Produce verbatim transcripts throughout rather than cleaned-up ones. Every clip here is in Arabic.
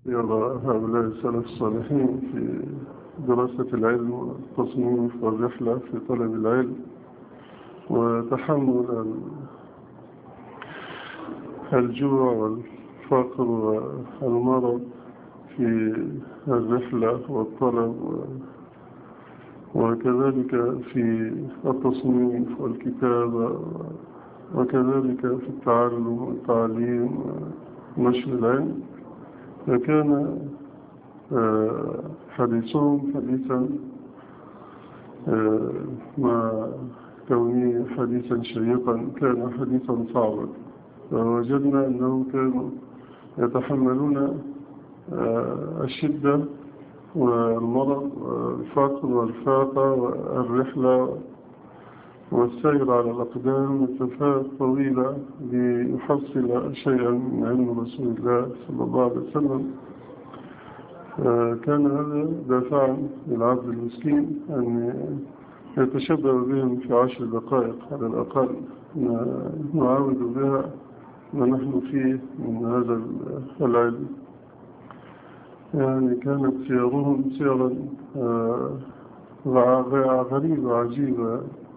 يرى هؤلاء السلف الصالحين في دراسة العلم والتصنيف والرحلة في طلب العلم وتحمل الجوع والفقر والمرض في الرحلة والطلب، وكذلك في التصنيف والكتابة، وكذلك في التعلم والتعليم ونشر العلم. فكان حديثهم حديثا مع كونه حديثا شيقا كان حديثا صعبا. فوجدنا أنهم كانوا يتحملون الشدة والمرض والفقر والفاقة والرحلة والسير على الأقدام مسافات طويلة ليحصل شيئا من علم رسول الله صلى الله عليه وسلم. كان هذا دافعا للعبد المسكين أن يتشبه بهم في عشر دقائق على الأقل نعاود بها ما نحن فيه من هذا العلم. يعني كانت سيرهم سيرا غريبة عجيبة،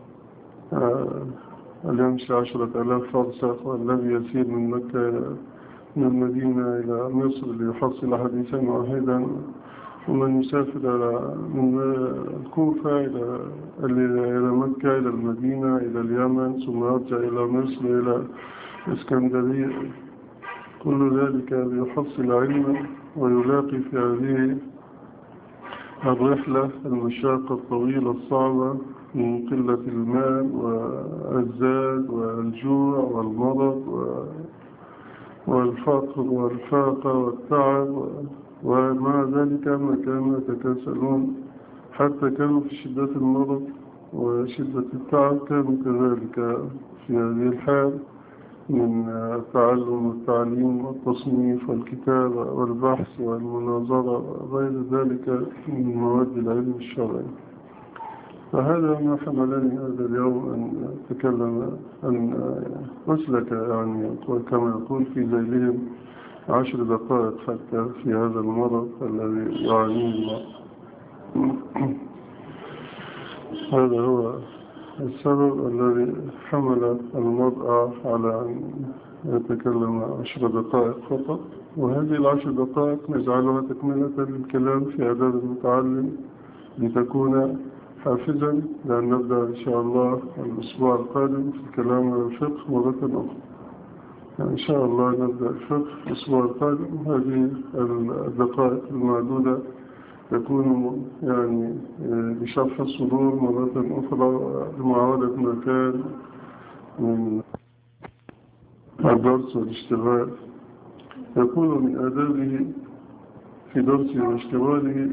اليمشي عشرة آلاف فرسخ، والذي يسير من مكة من المدينة إلى مصر ليحصل حديثا واحدا، ومن يسافر من الكوفة إلى إلى مكة إلى المدينة إلى اليمن ثم يرجع إلى مصر إلى اسكندرية، كل ذلك ليحصل علما ويلاقي في هذه الرحلة المشاقة الطويلة الصعبة من قلة الماء والزاد والجوع والمرض والفقر والفاقة والتعب، ومع ذلك ما كانوا يتكاسلون حتى كانوا في شدة المرض وشدة التعب كانوا كذلك في هذه الحال من التعلم والتعليم والتصنيف والكتابة والبحث والمناظرة وغير ذلك من مواد العلم الشرعي. فهذا ما حملني هذا اليوم أن أتكلم أن أسلك يعني كما يقول في ذيلهم عشر دقائق حتى في هذا المرض الذي يعانيه الله. هذا هو السبب الذي حمل المرء على أن يتكلم عشر دقائق فقط، وهذه العشر دقائق نجعلها تكملة للكلام في آداب المتعلم لتكون حافزا، لأن نبدأ إن شاء الله الأسبوع القادم في الكلام عن الفقه مرة أخرى. يعني إن شاء الله نبدأ الفقه في الأسبوع القادم. هذه الدقائق المعدودة تكون يعني بشرح الصدور مرة أخرى لمعاودة ما كان من الدرس والاشتغال. يكون من آدابه في درسه واشتغاله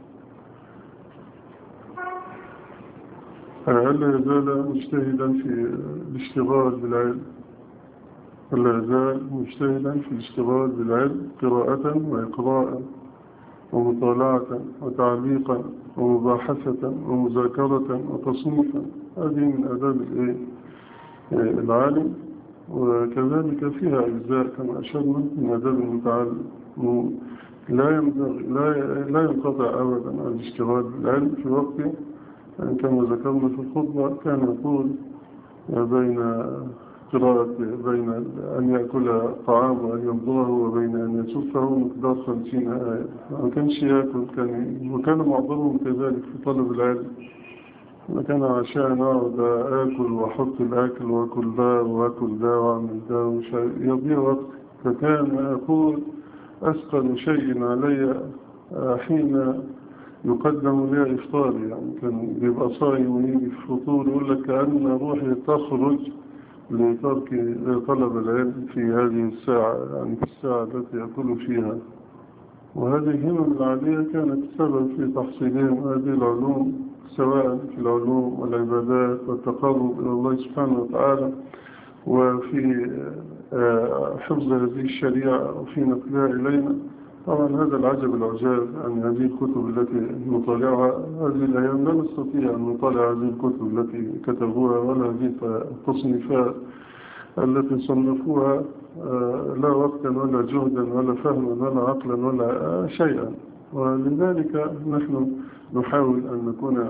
ألا يزال مجتهدا في الاشتغال بالعلم، ألا يزال مجتهدا في الاشتغال بالعلم قراءة وإقراء ومطالعة وتعليقا ومباحثة ومذاكرة وتصنيفا. هذه من آداب العالم، وكذلك فيها أجزاء كما أشرنا من آداب المتعلم. لا لا ينقطع أبدا عن الاشتغال بالعلم في وقته، يعني كما ذكرنا في الخطبة كان يقول بين قراءة بين أن يأكل طعام وأن يمضغه وبين أن يسفه مقدار خمسين آية. ما كانش يأكل، كان وكان معظمهم كذلك في طلب العلم. وكان عشان أقعد آكل وأحط الأكل وأكل ده وأكل ده وأعمل ده يضيع وقت. فكان يقول أثقل شيء علي حين يقدم لي إفطاري، يعني كان بيبقى صايم ويجي في فطور يقول لك كأن روحي تخرج لترك طلب العلم في هذه الساعة، يعني في الساعة التي يأكل فيها. وهذه الهمم العالية كانت السبب في تحصيلهم هذه العلوم، سواء في العلوم والعبادات والتقرب إلى الله سبحانه وتعالى، وفي حفظ هذه الشريعة وفي نقلها إلينا. طبعا هذا العجب العجاب عن هذه الكتب التي نطالعها هذه الأيام. لا نستطيع أن نطالع هذه الكتب التي كتبوها ولا هذه التصنيفات التي صنفوها لا وقتا ولا جهدا ولا فهما ولا عقلا ولا شيئا. ولذلك نحن نحاول أن نكون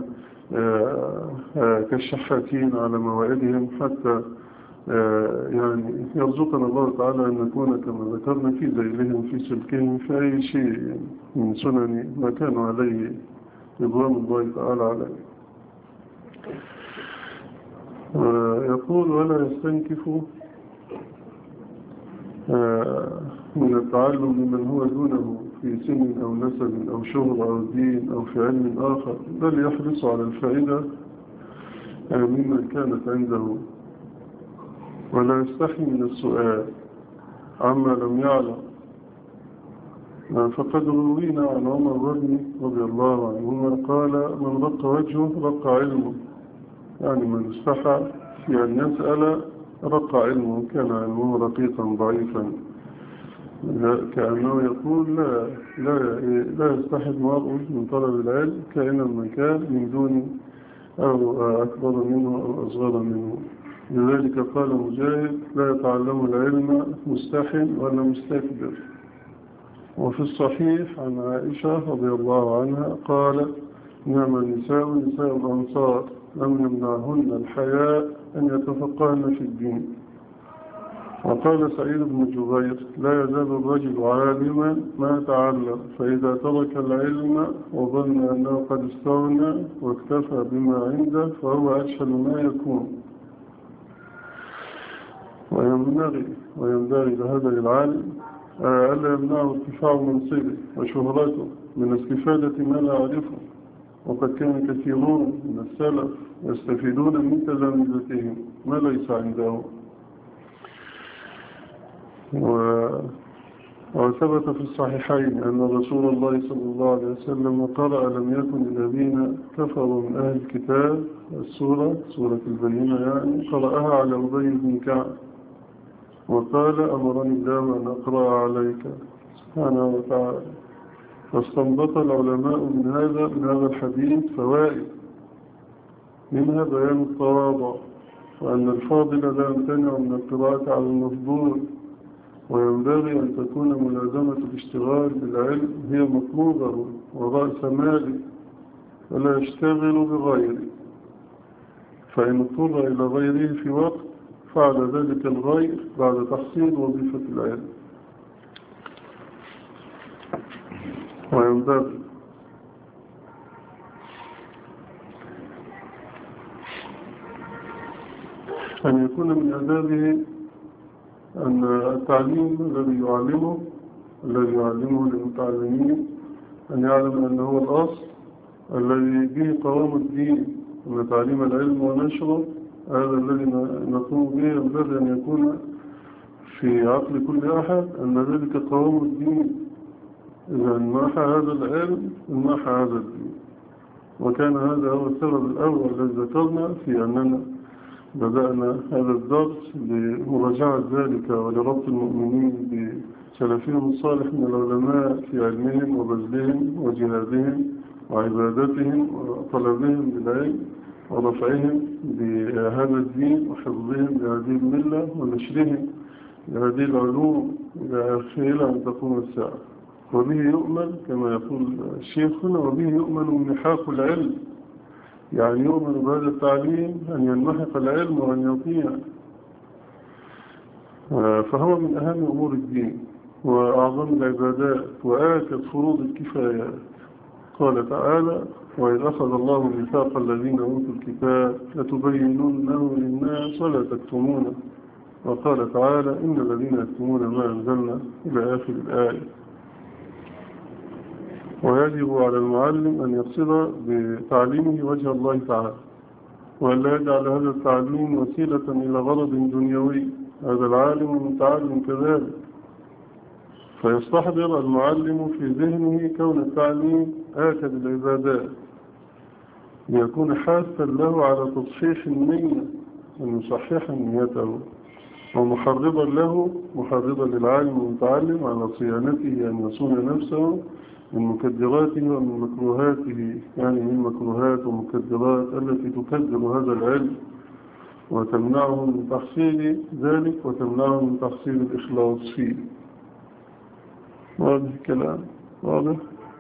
كالشحاتين على موائدهم حتى يعني يرزقنا الله تعالى أن نكون كما ذكرنا في ذيلهم في سلكهم في أي شيء من سنن ما كانوا عليه رضوان الله تعالى عليه. يقول ولا يستنكف من التعلم ممن هو دونه في سن أو نسب أو شهر أو دين أو في علم آخر، بل يحرص على الفائدة ممن كانت عنده، ولا يستحي من السؤال عما لم يعلم. فقد روينا عن عمر رضي الله عنهما قال من رق وجهه رق علمه، يعني من استحى في أن يسأل رق علمه، كان علمه رقيقا ضعيفا، كأنه يقول لا, لا, لا يستحي المرء من طلب العلم كائنا من كان من دون أو أكبر منه أو أصغر منه. لذلك قال مجاهد لا يتعلم العلم مستحن ولا مستكبر. وفي الصحيح عن عائشة رضي الله عنها قال نعم النساء نساء الأنصار لم يمنعهن الحياء أن يتفقهن في الدين. وقال سعيد بن جبير لا يزال الرجل عالما ما تعلم، فإذا ترك العلم وظن أنه قد استغنى واكتفى بما عنده فهو أجهل ما يكون. وينبغي وينبغي لهذا العالم ألا يمنعه ارتفاع منصبه وشهرته من استفادة ما لا يعرفه، وقد كان كثيرون من السلف يستفيدون من تلامذتهم ما ليس عندهم. وثبت في الصحيحين أن رسول الله صلى الله عليه وسلم قرأ لم يكن الذين كفروا من أهل الكتاب السورة سورة البينة يعني قرأها على أبي بن كعب وقال أمرني الله أن أقرأ عليك سبحانه وتعالى. فاستنبط العلماء من هذا من هذا الحديث فوائد، منها بيان التواضع، وأن الفاضل لا يمتنع من القراءة على المفضول، وينبغي أن تكون ملازمة الاشتغال بالعلم هي مطلوبة ورأس ماله، ولا يشتغل بغيره، فإن اضطر إلى غيره في وقت فعل ذلك الغير بعد تحصيل وظيفة العلم. وينبغي أن يكون من آدابه أن التعليم الذي يعلمه الذي يعلمه للمتعلمين أن يعلم أنه هو الأصل الذي به قوام الدين، أن تعليم العلم ونشره هذا الذي نقوم به ينبغي أن يكون في عقل كل أحد أن ذلك قوام الدين. إذا انماح هذا العلم انماح هذا الدين. وكان هذا هو السبب الأول الذي ذكرنا في أننا بدأنا هذا الدرس لمراجعة ذلك ولربط المؤمنين بسلفهم الصالح من العلماء في علمهم وبذلهم وجهادهم وعبادتهم وطلبهم بالعلم ورفعهم بهذا الدين وحفظهم لهذه الملة ونشرهم لهذه العلوم إلى آخره أن تقوم الساعة. وبه يؤمن كما يقول شيخنا وبه يؤمن محاق العلم، يعني يؤمن بهذا التعليم أن ينمحق العلم وأن يطيع، فهو من أهم أمور الدين وأعظم العبادات وآكد فروض الكفايات. قال تعالى وإذ أخذ الله ميثاق الذين أوتوا الكتاب لتبيننه للناس ولا تكتمونه، وقال تعالى إن الذين يكتمون ما أنزلنا إلى آخر الآية. ويجب على المعلم أن يقصد بتعليمه وجه الله تعالى، ولا يجعل هذا التعليم وسيلة إلى غرض دنيوي. هذا العالم المتعلم كذلك، فيستحضر المعلم في ذهنه كون التعليم آكد العبادات ليكون حاسا له على تصحيح النية أن يصحح نيته، ومحرضا له محرضا للعالم المتعلم على صيانته أن يصون نفسه من مكدراته ومن مكروهاته، يعني من مكروهات ومكدرات التي تكدر هذا العلم وتمنعهم من تحصيل ذلك وتمنعهم من تحصيل الإخلاص فيه. واضح الكلام؟ واضح؟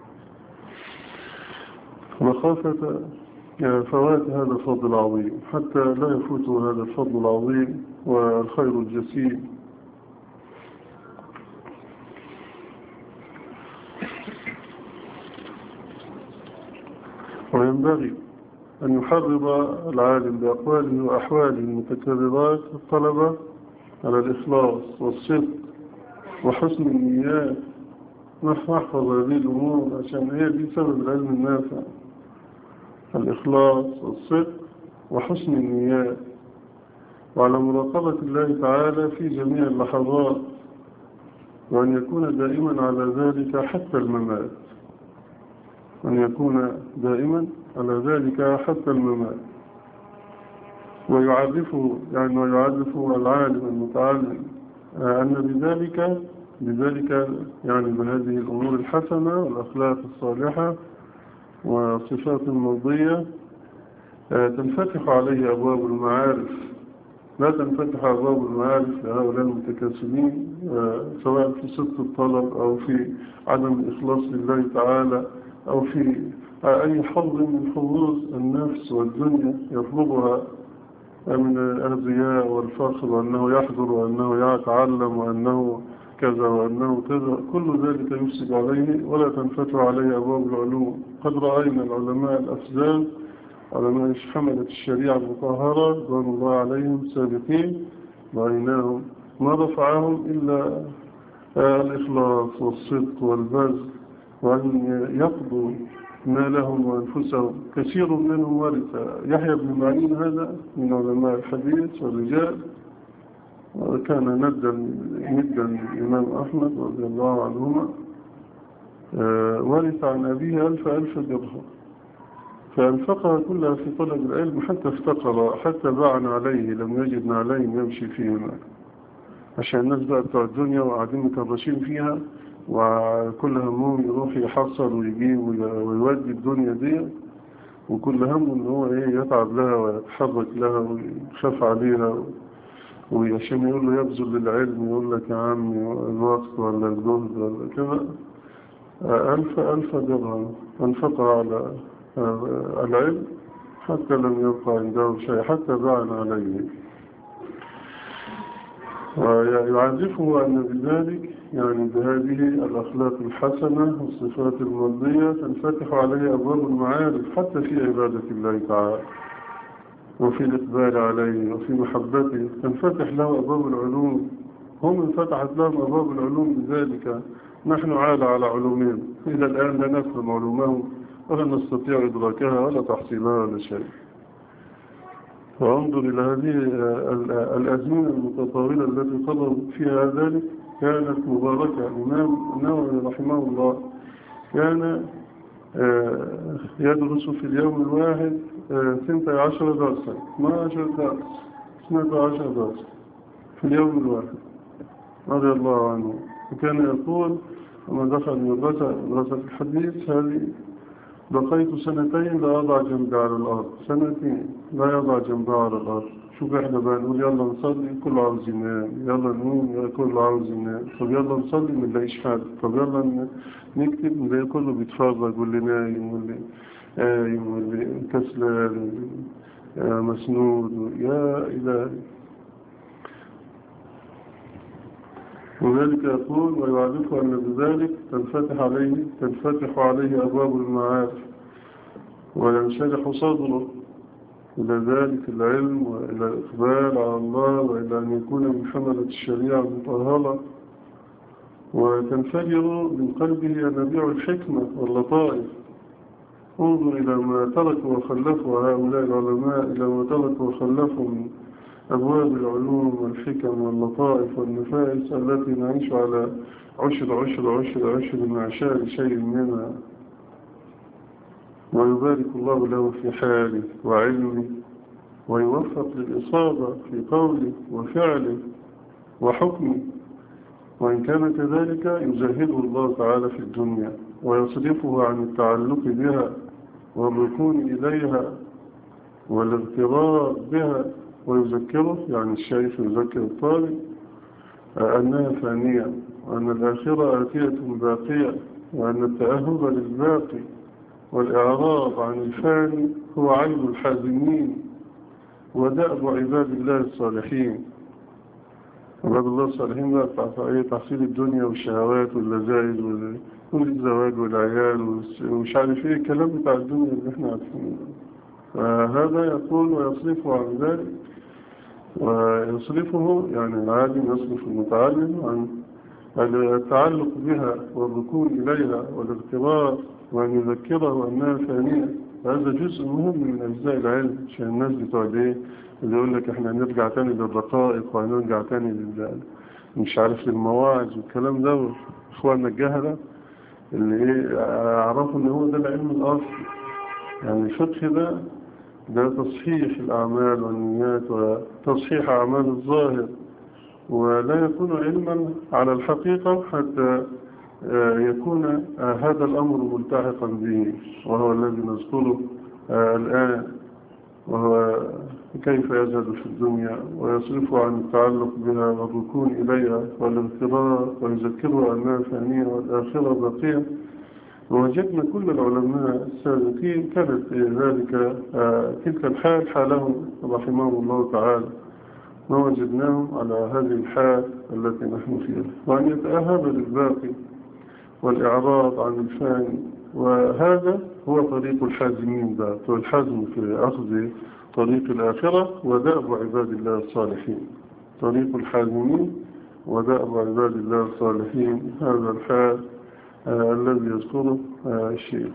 مخافة فوات هذا الفضل العظيم حتى لا يفوته هذا الفضل العظيم والخير الجسيم. وينبغي أن يحرض العالم بأقواله وأحواله المتكررات الطلبة على الإخلاص والصدق وحسن النيات. نحفظ هذه الأمور عشان هي دي سبب العلم النافع، الإخلاص والصدق وحسن النيات، وعلى مراقبة الله تعالى في جميع اللحظات، وأن يكون دائما على ذلك حتى الممات، أن يكون دائما على ذلك حتى الممات. ويعرفه يعني ويعرفه العالم المتعلم أن بذلك بذلك يعني بهذه الأمور الحسنة والأخلاق الصالحة والصفات المرضية تنفتح عليه أبواب المعارف. لا تنفتح أبواب المعارف لهؤلاء المتكاسلين سواء في صدق الطلب أو في عدم الإخلاص لله تعالى أو في أي حظ من حظوظ النفس والدنيا يطلبها من الأغذياء والفخر وأنه يحضر وأنه يتعلم وأنه كذا وأنه كذا. كل ذلك يفسد عليه ولا تنفتح عليه أبواب العلوم. قد رأينا العلماء الأفزال علماء حملة الشريعة المطهرة رضوان الله عليهم سابقين، رأيناهم ما رفعهم إلا الإخلاص والصدق والبذل وأن يقضوا ما لهم وأنفسهم. كثير منهم ورث. يحيى بن معين هذا من علماء الحديث والرجال، وكان ندا ندا الإمام أحمد رضي الله عنهما، ورث عن أبيه ألف ألف درهم، فأنفقها كلها في طلب العلم حتى افتقر، حتى باعنا عليه، لم يجد عليه يمشي فيهما، عشان الناس بقى بتوع الدنيا وقاعدين مكرشين فيها وكل همهم يروح يحصل ويجيب ويودي الدنيا دي، وكل همه ان هو ايه يتعب لها ويتحرك لها ويخاف عليها، وعشان يقول له يبذل للعلم يقول لك يا عمي الوقت ولا الجهد ولا كذا. ألف ألف درهم أنفقها على العلم حتى لم يبقى عنده شيء، حتى باعنا عليه. ويعرفه أن بذلك يعني بهذه الأخلاق الحسنة والصفات المرضية تنفتح عليه أبواب المعارف حتى في عبادة الله تعالى وفي الإقبال عليه وفي محبته، تنفتح له أبواب العلوم. هم انفتحت لهم أبواب العلوم بذلك. نحن عالى على علومهم إلى الآن لا نفهم علومهم ولا نستطيع إدراكها ولا تحصيلها ولا شيء. وانظر إلى هذه الأزمنة المتطاولة التي قضوا فيها ذلك، كانت مباركة. الإمام النووي رحمه الله كان يدرس في اليوم الواحد ثنتي عشر درسا، اثنا عشر درس اثنتا عشر درس في اليوم الواحد رضي الله عنه. وكان يقول لما دخل مدرسة مدرسة الحديث هذه بقيت سنتين لا أضع جنبي على الأرض، سنتين لا يضع جنبي على الأرض. شوف احنا بقى نقول يلا نصلي كله عاوز ينام، يلا نقوم كله عاوز ينام، طب يلا نصلي ما نلاقيش حد، طب يلا نكتب نلاقي كله بيتفرج واللي نايم واللي قايم واللي كسلان مسنود. يا إلهي. وذلك يقول ويعرف أن بذلك تنفتح عليه تنفتح عليه أبواب المعارف وينشرح صدره إلى ذلك العلم وإلى الإقبال على الله وإلى أن يكون من حملة الشريعة المطهرة، وتنفجر من قلبه ينابيع الحكمة واللطائف. انظر إلى ما تركوا وخلفوا هؤلاء العلماء، إلى ما تركوا وخلفوا من أبواب العلوم والحكم واللطائف والنفائس التي نعيش على عشر عشر عشر عشر معشار شيء منها. ويبارك الله له في حاله وعلمه ويوفق للإصابة في قوله وفعله وحكمه. وإن كان كذلك يزهده الله تعالى في الدنيا ويصرفه عن التعلق بها والركون إليها والاغترار بها ويذكره، يعني الشيخ يذكر الطالب أنها فانية، وأن الآخرة آتية باقية، وأن التأهب للباقي والإعراض عن الفاني هو عيب الحازمين ودأب عباد الله الصالحين. عباد الله الصالحين بقى تحصيل الدنيا والشهوات واللذائذ والزواج والعيال ومش عارف ايه الكلام بتاع الدنيا اللي احنا عارفينه. فهذا يقول ويصرفه عن ذلك، ويصرفه يعني العالم يصرف المتعلم عن التعلق بها والركون إليها والارتباط، وأن يذكره أنها فانية. هذا جزء مهم من أجزاء العلم، عشان الناس بتوع ايه اللي يقول لك احنا نرجع تاني للرقائق وهنرجع تاني لل مش عارف للمواعظ والكلام ده. اخواننا الجهلة اللي ايه اعرفوا ان هو ده العلم الاصلي، يعني الفقه ده ده تصحيح الأعمال والنيات وتصحيح أعمال الظاهر، ولا يكون علما على الحقيقة حتى يكون هذا الأمر ملتحقا به، وهو الذي نذكره الآن، وهو كيف يزهد في الدنيا ويصرف عن التعلق بها والركون إليها والانفراد، ويذكرها أنها فانية والآخرة باقية. ووجدنا كل العلماء السابقين كانت ذلك تلك الحال حالهم رحمهم الله تعالى، ما وجدناهم على هذه الحال التي نحن فيها، وأن يتأهب للباقي والإعراض عن الفاني. وهذا هو طريق الحازمين، ده الحزم في أخذ طريق الآخرة ودأب عباد الله الصالحين. طريق الحازمين ودأب عباد الله الصالحين، هذا الحال آه الذي يذكره آه الشيء.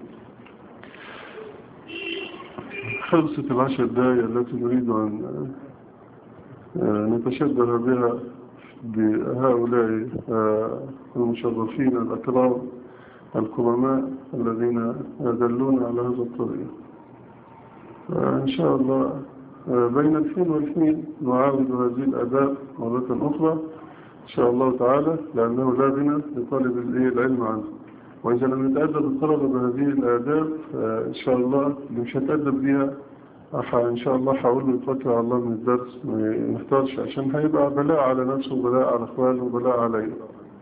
خلصت العشر دقائق التي نريد أن آه نتشبه بها بهؤلاء آه المشرفين الأكرام الكرماء الذين دلونا على هذا الطريق. آه إن شاء الله آه بين الحين والحين نعاود هذه الأداء مرة أخرى إن شاء الله تعالى، لأنه لا غنى لطالب العلم عنه. وإذا لم يتأدب الطلبة بهذه الآداب إن شاء الله اللي مش هتأدب بها إن شاء الله حاول له يتوكل على الله من الدرس، ما يحتاجش، عشان هيبقى بلاء على نفسه وبلاء على إخوانه وبلاء عليه.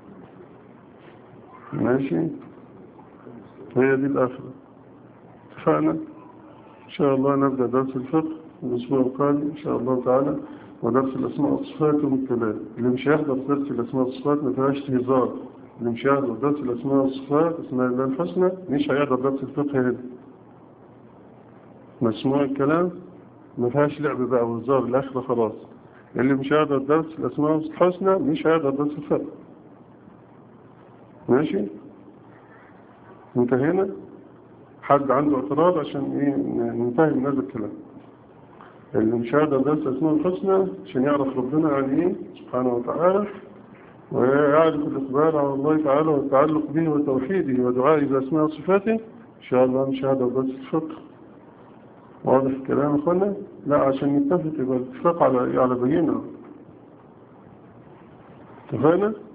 ماشي، هي دي الآخرة. اتفقنا؟ إن شاء الله نبدأ درس الفقه الأسبوع القادم إن شاء الله تعالى، ودرس الأسماء والصفات والكلام. اللي مش هيحضر درس الأسماء والصفات ما فيهاش هزار، اللي مش هيحضر درس الأسماء والصفات اسماء الله الحسنى مش هيحضر درس الفقه هنا. مسموع الكلام ما فيهاش لعب بقى وهزار، الآخرة خلاص. اللي مش هيحضر درس الأسماء الحسنى مش هيحضر درس الفقه. ماشي؟ انتهينا؟ حد عنده اعتراض عشان ايه ننتهي من هذا الكلام؟ اللي مش هيحضر درس الأسماء الحسنى عشان يعرف ربنا يعني ايه سبحانه وتعالى، ويعرف الإقبال على الله تعالى والتعلق به وتوحيده ودعائه بأسماء وصفاته، إن شاء الله مش هذا بس الفقه. واضح الكلام يا أخوانا؟ لا، عشان نتفق يبقى الاتفاق على على بينه. اتفقنا؟